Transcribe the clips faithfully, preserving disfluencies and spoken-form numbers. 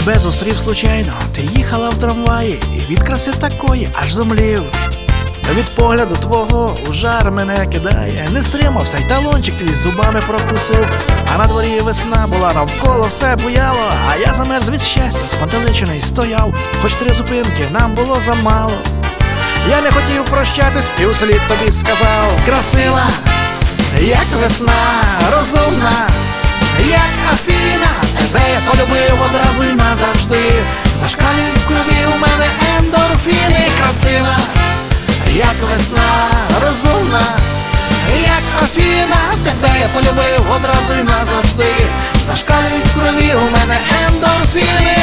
Тебе зустрів случайно, ти їхала в трамваї, і від краси такої аж зомлів. Від погляду твого у жар мене кидає, не стримався, й талончик твій зубами прокусив. А на дворі весна була, навколо все буяло, а я замерз від щастя, спантеличений стояв. Хоч три зупинки нам було замало. Я не хотів прощатись і услід тобі сказав: красива, як весна, розумна, як Афіна, тебе я полюбив одразу й назавжди. Зашкалюють в крові у мене ендорфіни. Красива, як весна, розумна, як Афіна, тебе я полюбив одразу й назавжди. Зашкалюють в крові у мене ендорфіни.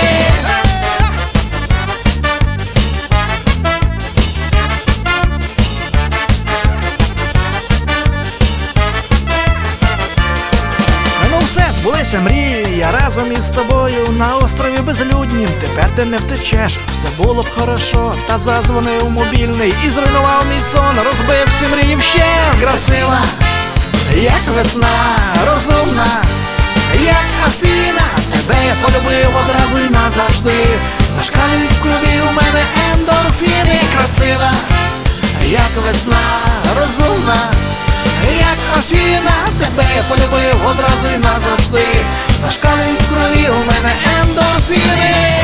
Збулися мрії, я разом із тобою на острові безлюднім. Тепер ти не втечеш, все було б хорошо. Та зазвонив мобільний і зруйнував мій сон, розбив всі мрії вщент. Красива, як весна, розумна, як Афіна, тебе я полюбив одразу й назавжди. Зашкалюють в крові у мене ендорфіни. Красива, як весна, розумна, як Афіна, тебе я полюбив одразу й назавжди. Зашкалюють в крові у мене ендорфіни.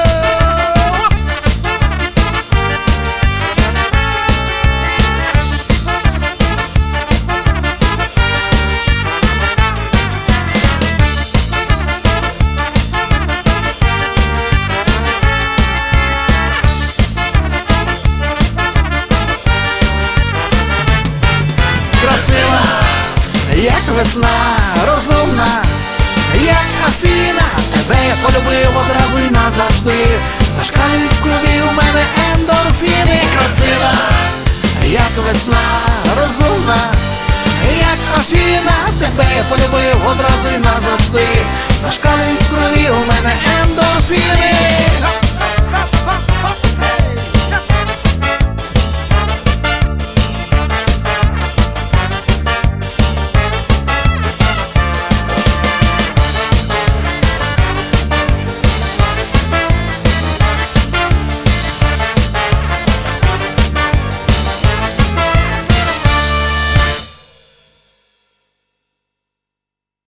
Красива, як весна, розумна, як Афіна, тебе я полюбив одразу й назавжди. Зашкалюють в крові у мене ендорфіни. Красива, як весна, розумна, як Афіна, тебе я полюбив одразу й назавжди. Зашкалюють в крові у мене ендорфіни.